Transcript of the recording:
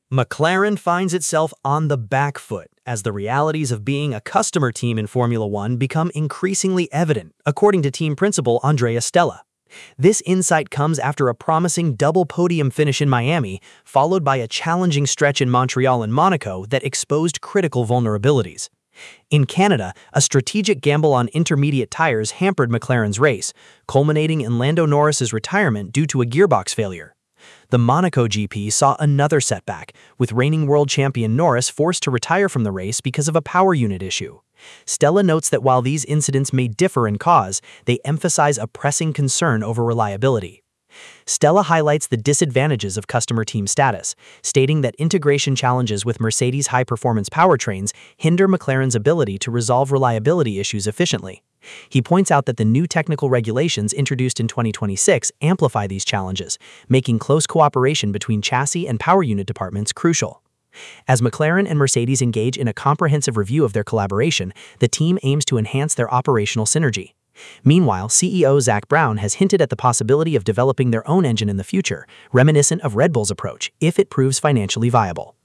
McLaren finds itself on the back foot as the realities of being a customer team in Formula One become increasingly evident, according to team principal Andrea Stella. This insight comes after a promising double podium finish in Miami, followed by a challenging stretch in Montreal and Monaco that exposed critical vulnerabilities. In Canada, a strategic gamble on intermediate tires hampered McLaren's race, culminating in Lando Norris's retirement due to a gearbox failure. The Monaco GP saw another setback, with reigning world champion Norris forced to retire from the race because of a power unit issue. Stella notes that while these incidents may differ in cause, they emphasize a pressing concern over reliability. Stella highlights the disadvantages of customer team status, stating that integration challenges with Mercedes' high-performance powertrains hinder McLaren's ability to resolve reliability issues efficiently. He points out that the new technical regulations introduced in 2026 amplify these challenges, making close cooperation between chassis and power unit departments crucial. As McLaren and Mercedes engage in a comprehensive review of their collaboration, the team aims to enhance their operational synergy. Meanwhile, CEO Zak Brown has hinted at the possibility of developing their own engine in the future, reminiscent of Red Bull's approach, if it proves financially viable.